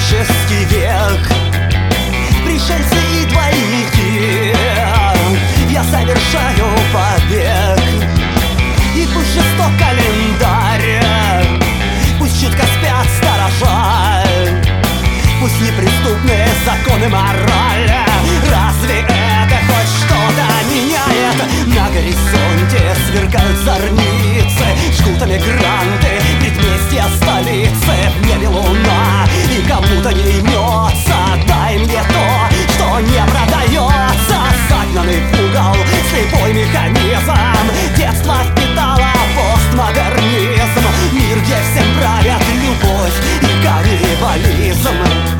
наркотический век. Пришельцы и двойники, я совершаю побег. И пусть жесток календарь, пусть чутко спят сторожа, пусть неприступные законы морали. Разве это хоть что-то меняет? На горизонте сверкают зорницы, жгут эмигранты предместья столицы. В небе луна, и кому-то не имется. Дай мне то, что не продается. Загнанный в угол слепой механизм. Детство впитало постмодернизм. Мир, где всем правят любовь и каннибализм.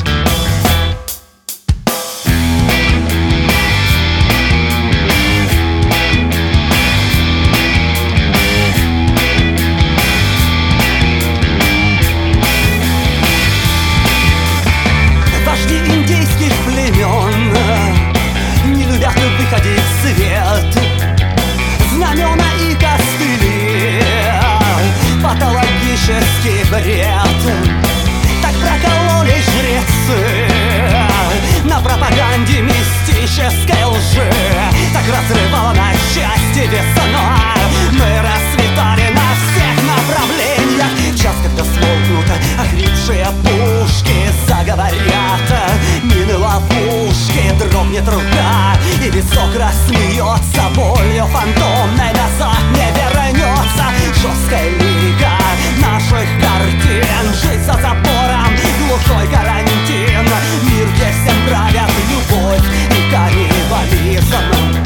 Вожди индейских племен не любят выходить в свет. Знамена и костыли, патологический бред. Так прокололи жрецы на пропаганде мистической лжи. Так разрывала на части весна. Мы расцветали на всех направлениях. Час, когда смолкнут охрипшие пушки, заговорят мины ловушки. Дрогнет рука, и висок рассмеется болью фантомной. Назад не вернется жесткая лига наших картин. Жизнь за забором, глухой карантин. Мир, где всем правят любовь и каннибализм.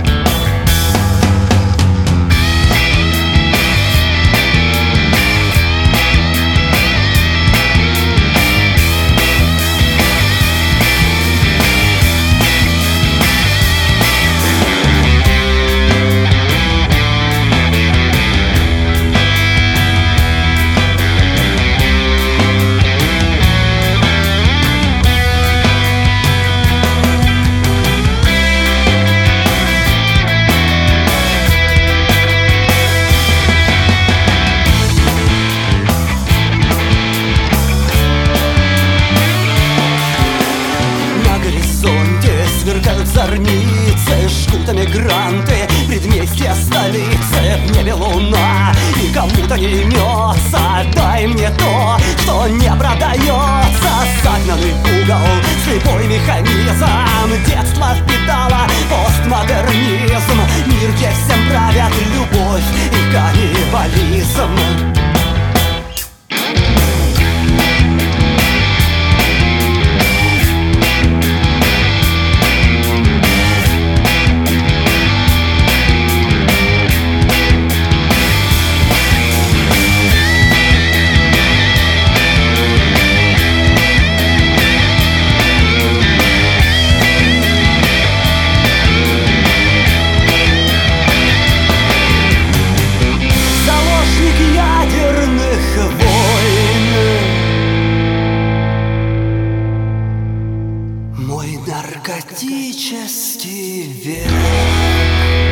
Сверкают зорницы, жгут эмигранты предместья столицы. В небе луна, и кому-то не имется. Дай мне то, что не продается. Загнанный в угол слепой механизм. Детство впитало постмодернизм. Мир, где всем правят любовь и каннибализм. Мой наркотический век.